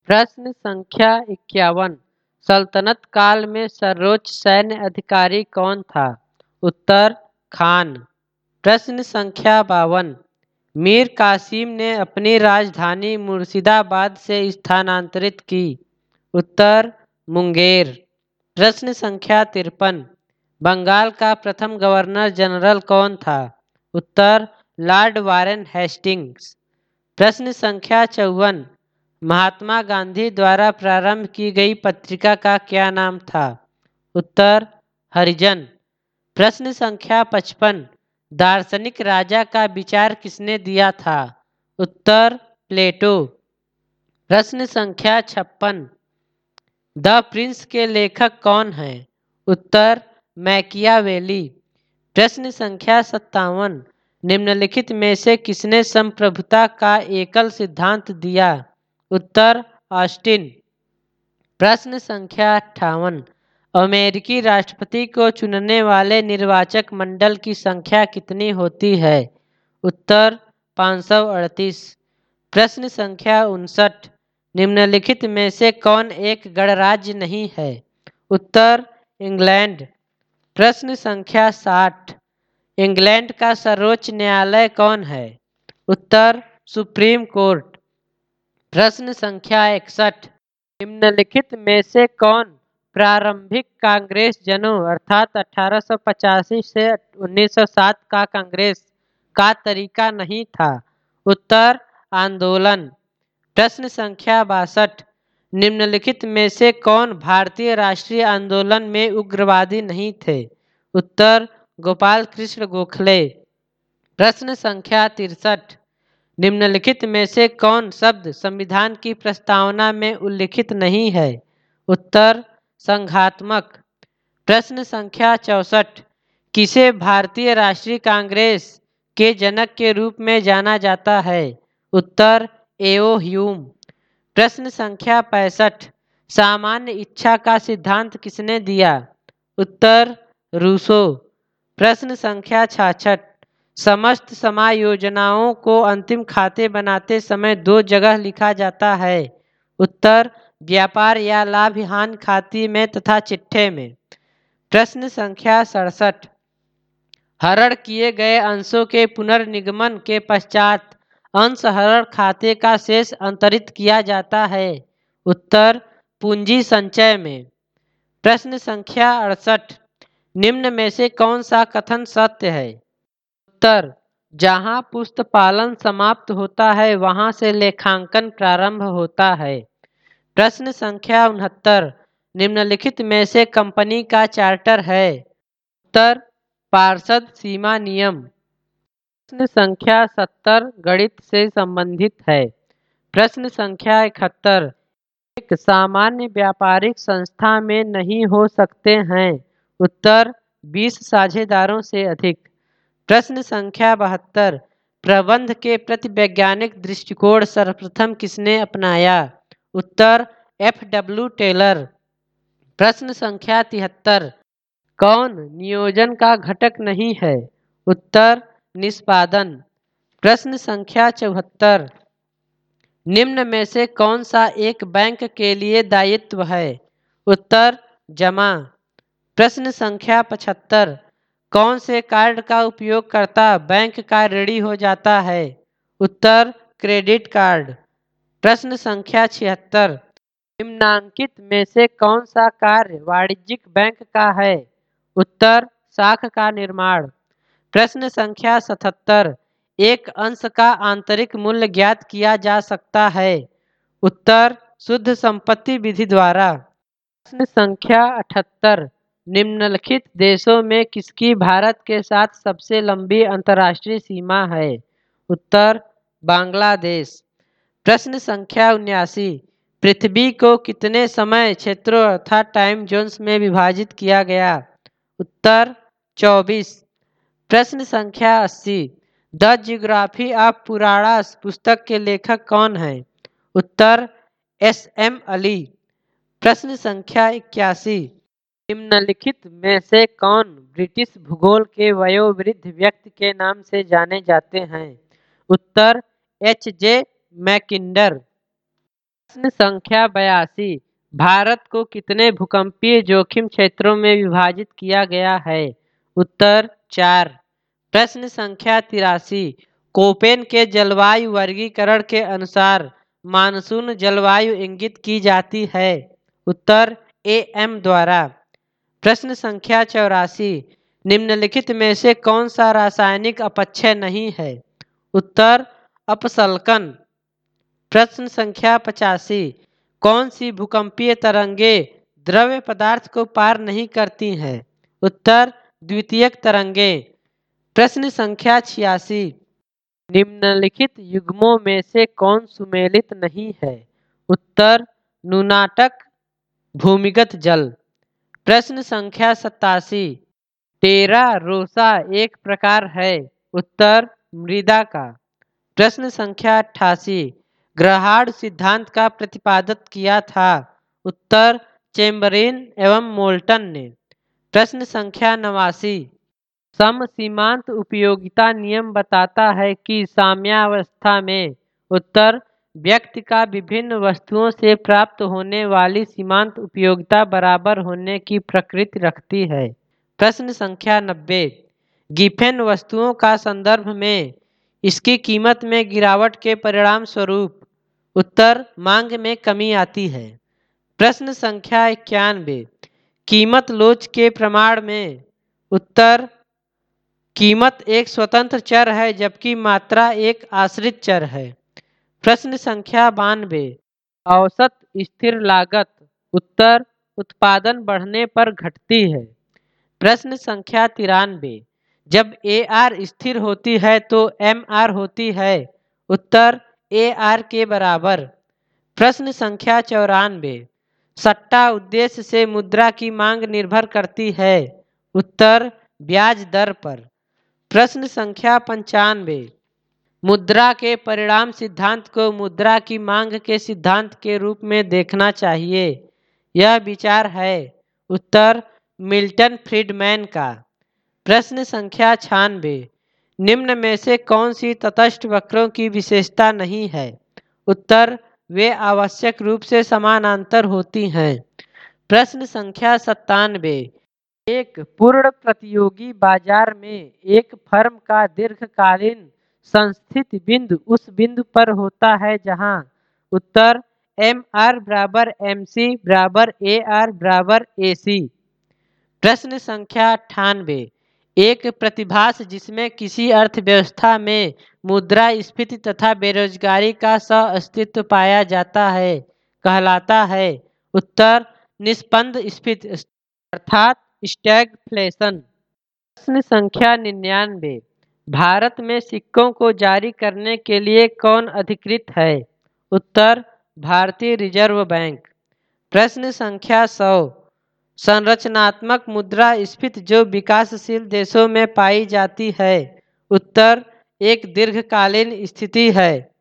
प्रश्न संख्या 51। सल्तनत काल में सर्वोच्च सैन्य अधिकारी कौन था? उत्तर खान। प्रश्न संख्या 52। मीर कासिम ने अपनी राजधानी मुर्शिदाबाद से स्थानांतरित की। उत्तर मुंगेर। प्रश्न संख्या 53। बंगाल का प्रथम गवर्नर जनरल कौन था? उत्तर लॉर्ड वारेन हेस्टिंग्स। प्रश्न संख्या 54। महात्मा गांधी द्वारा प्रारंभ की गई पत्रिका का क्या नाम था? उत्तर हरिजन। प्रश्न संख्या 55। दार्शनिक राजा का विचार किसने दिया था? उत्तर प्लेटो। प्रश्न संख्या 56। द प्रिंस के लेखक कौन हैं? उत्तर मैकियावेली। प्रश्न संख्या 57। निम्नलिखित में से किसने संप्रभुता का एकल सिद्धांत दिया? उत्तर ऑस्टिन। प्रश्न संख्या 58। अमेरिकी राष्ट्रपति को चुनने वाले निर्वाचक मंडल की संख्या कितनी होती है? उत्तर 538। प्रश्न संख्या 59। निम्नलिखित में से कौन एक गणराज्य नहीं है? उत्तर इंग्लैंड। प्रश्न संख्या 60। इंग्लैंड का सर्वोच्च न्यायालय कौन है? उत्तर सुप्रीम कोर्ट। प्रश्न संख्या 61। निम्नलिखित में से कौन प्रारंभिक कांग्रेस जनों अर्थात 1885 से 1907 का कांग्रेस का तरीका नहीं था? उत्तर आंदोलन। प्रश्न संख्या 62। निम्नलिखित में से कौन भारतीय राष्ट्रीय आंदोलन में उग्रवादी नहीं थे? उत्तर गोपाल कृष्ण गोखले। प्रश्न संख्या 63। निम्नलिखित में से कौन शब्द संविधान की प्रस्तावना में उल्लिखित नहीं है? उत्तर संघात्मक। प्रश्न संख्या 64। किसे भारतीय राष्ट्रीय कांग्रेस के जनक के रूप में जाना जाता है? उत्तर एओ ह्यूम। प्रश्न संख्या 65। सामान्य इच्छा का सिद्धांत किसने दिया? उत्तर रूसो। प्रश्न संख्या 66। समस्त समायोजनाओं को अंतिम खाते बनाते समय दो जगह लिखा जाता है। उत्तर व्यापार या लाभ हानि खाते में तथा चिट्ठे में। प्रश्न संख्या 67। हरण किए गए अंशों के पुनर्निगमन के पश्चात अंश हरण खाते का शेष अंतरित किया जाता है। उत्तर पूंजी संचय में। प्रश्न संख्या 68। निम्न में से कौन सा कथन सत्य है? उत्तर जहाँ पुस्तपालन समाप्त होता है वहाँ से लेखांकन प्रारंभ होता है। प्रश्न संख्या 69। निम्नलिखित में से कंपनी का चार्टर है? उत्तर पार्षद सीमा नियम। प्रश्न संख्या 70 गणित से संबंधित है। प्रश्न संख्या 71। एक सामान्य व्यापारिक संस्था में नहीं हो सकते हैं? उत्तर 20 साझेदारों से अधिक। प्रश्न संख्या 72। प्रबंध के प्रति वैज्ञानिक दृष्टिकोण सर्वप्रथम किसने अपनाया? उत्तर एफ.डब्ल्यू. टेलर। प्रश्न संख्या 73। कौन नियोजन का घटक नहीं है? उत्तर निष्पादन। प्रश्न संख्या 74। निम्न में से कौन सा एक बैंक के लिए दायित्व है? उत्तर जमा। प्रश्न संख्या 75। कौन से कार्ड का उपयोगकर्ता बैंक का ऋणी हो जाता है? उत्तर क्रेडिट कार्ड। प्रश्न संख्या 76। निम्नांकित में से कौन सा कार्य वाणिज्यिक बैंक का है? उत्तर साख का निर्माण। प्रश्न संख्या 77। एक अंश का आंतरिक मूल्य ज्ञात किया जा सकता है? उत्तर शुद्ध संपत्ति विधि द्वारा। प्रश्न संख्या 78। निम्नलिखित देशों में किसकी भारत के साथ सबसे लंबी अंतर्राष्ट्रीय सीमा है? उत्तर बांग्लादेश। प्रश्न संख्या 79। पृथ्वी को कितने समय क्षेत्रों अर्थात टाइम जोन्स में विभाजित किया गया? उत्तर 24। प्रश्न संख्या 80। द जियोग्राफी ऑफ पुराणास पुस्तक के लेखक कौन हैं? उत्तर एस.एम. अली। प्रश्न संख्या 81। निम्नलिखित में से कौन ब्रिटिश भूगोल के वयोवृद्ध व्यक्ति के नाम से जाने जाते हैं? उत्तर एच.जे. मैकिंडर। प्रश्न संख्या 82। भारत को कितने भूकंपीय जोखिम क्षेत्रों में विभाजित किया गया है? उत्तर 4। प्रश्न संख्या 83। कोपेन के जलवायु वर्गीकरण के अनुसार मानसून जलवायु इंगित की जाती है? उत्तर AM द्वारा। प्रश्न संख्या 84। निम्नलिखित में से कौन सा रासायनिक अपक्षय नहीं है? उत्तर अपसल्कन। प्रश्न संख्या 85। कौन सी भूकंपीय तरंगे द्रव्य पदार्थ को पार नहीं करती हैं? उत्तर द्वितीयक तरंगे। प्रश्न संख्या 86। निम्नलिखित युग्मों में से कौन सुमेलित नहीं है? उत्तर नुनाटक भूमिगत जल। प्रश्न संख्या 87। टेरा रोसा एक प्रकार है? उत्तर मृदा का। प्रश्न संख्या 88। ग्रहाड सिद्धांत का प्रतिपादन किया था? उत्तर चेम्बरिन एवं मोल्टन ने। प्रश्न संख्या 89। समसीमांत उपयोगिता नियम बताता है कि साम्यावस्था में उत्तर व्यक्ति का विभिन्न वस्तुओं से प्राप्त होने वाली सीमांत उपयोगिता बराबर होने की प्रकृति रखती है। प्रश्न संख्या 90। गिफेन वस्तुओं का संदर्भ में इसकी कीमत में गिरावट के परिणाम स्वरूप उत्तर मांग में कमी आती है। प्रश्न संख्या 91। कीमत लोच के प्रमाण में उत्तर कीमत एक स्वतंत्र चर है जबकि मात्रा एक आश्रित चर है। प्रश्न संख्या 92। औसत स्थिर लागत उत्तर उत्पादन बढ़ने पर घटती है। प्रश्न संख्या 93। जब AR स्थिर होती है तो MR होती है? उत्तर AR के बराबर। प्रश्न संख्या 94। सट्टा उद्देश्य से मुद्रा की मांग निर्भर करती है? उत्तर ब्याज दर पर। प्रश्न संख्या 95। मुद्रा के परिणाम सिद्धांत को मुद्रा की मांग के सिद्धांत के रूप में देखना चाहिए। यह विचार है? उत्तर मिल्टन फ्रीडमैन का। प्रश्न संख्या 96। निम्न में से कौन सी तटस्थ वक्रों की विशेषता नहीं है? उत्तर वे आवश्यक रूप से समानांतर होती हैं। प्रश्न संख्या 97। एक पूर्ण प्रतियोगी बाजार में एक फर्म का दीर्घकालीन संस्थित बिंदु उस बिंदु पर होता है जहां उत्तर MR बराबर MC बराबर AR बराबर AC। प्रश्न संख्या 98। एक प्रतिभास जिसमें किसी अर्थव्यवस्था में मुद्रास्फीति तथा बेरोजगारी का सह-अस्तित्व पाया जाता है कहलाता है? उत्तर निस्पंद स्फीति अर्थात स्टैगफ्लेशन। प्रश्न संख्या 99। भारत में सिक्कों को जारी करने के लिए कौन अधिकृत है? उत्तर भारतीय रिजर्व बैंक। प्रश्न संख्या 100। संरचनात्मक मुद्रास्फीति जो विकासशील देशों में पाई जाती है? उत्तर एक दीर्घकालीन स्थिति है।